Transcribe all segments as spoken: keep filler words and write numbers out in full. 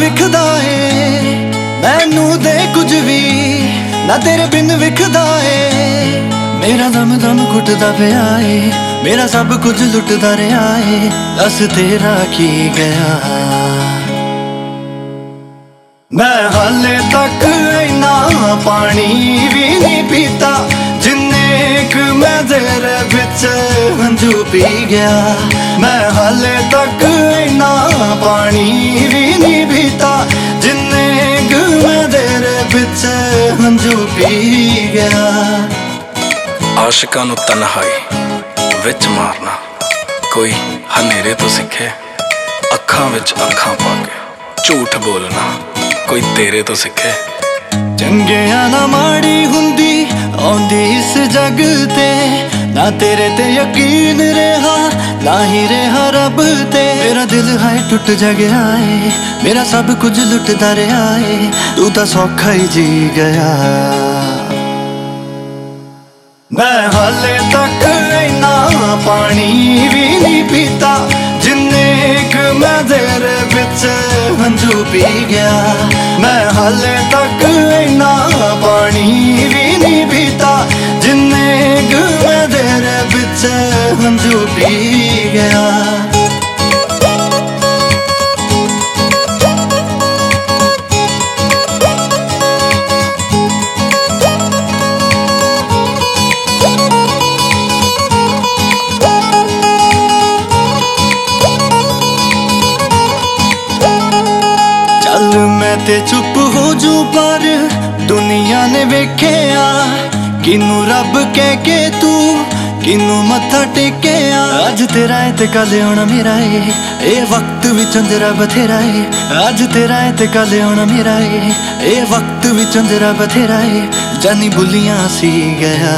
विखदा है मैनू दे कुछ भी ना तेरे बिन विखदा है। मेरा दम दम घुटदा पिया है मेरा सब कुछ लुटदा रहा है दस तेरा की गया। मैं हाले तक इन्ना पानी भी नहीं पीता जिन्ने क मैं तेरे बिच हंझू पी गया। मैं हाले तक इन्ना पानी भी नहीं पीता जिन्ने क मैं तेरे बिच हंझू पी गया। आशिकां नूं तन्हाई विच मारना कोई हनेरे तो सिखे, अखां विच अखां पा के झूठ बोलना कोई तेरे तो सिखे। चंगिया ना माड़ी हुंदी आउंदी इस जग ते ना तेरे ते यकीन रहा ना ही रहा रब ते। मेरा दिल है टुट जा गया है मेरा सब कुछ लुटदा रहा है तू तां सौखा ही जी गया। मैं हाले तक इन्ना पानी भी नहीं पीता जिन्ने क मैं तेरे बिच हंझू पी गया। मैं हाले तक इन्ना पानी भी नहीं पीता जिन्ने क मैं तेरे बिच हंझू पी गया। चल मैं ते चुप हो जू पर दुनिया ने वेख्या किनू रब कह के तू किनू मत्था टेकिया। अज तेरा है ते कल आना मेरा है ए वक्त विचों तेरा बथेरा है। अज तेरा है ते कल आना मेरा है ए वक्त विचों तेरा बथेरा है जानी बुलियां सी गया।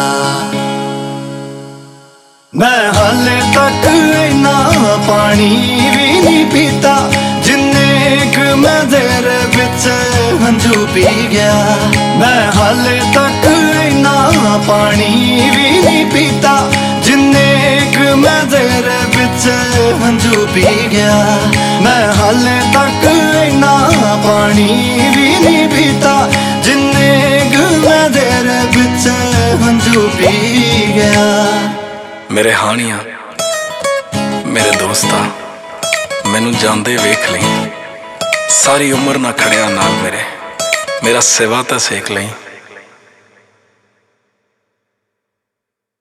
मैं हाले तक इन्ना पानी भी नहीं पीता जिन्ने क मैं तेरे बिच हंझू पी गया। मैं हाले तक इन्ना पानी भी नहीं पीता जिन्ने क मैं तेरे बिच हंझू पी गया। मैं हाले तक इन्ना पानी भी नहीं पीता जिन्ने क मैं तेरे बिच हंझू पी गया। मेरे हानिया मेरे दोस्ता मैनू जांदे वेख लई सारी उम्र ना खड़िया नाल मेरे मेरा सिवा तां सेक लई।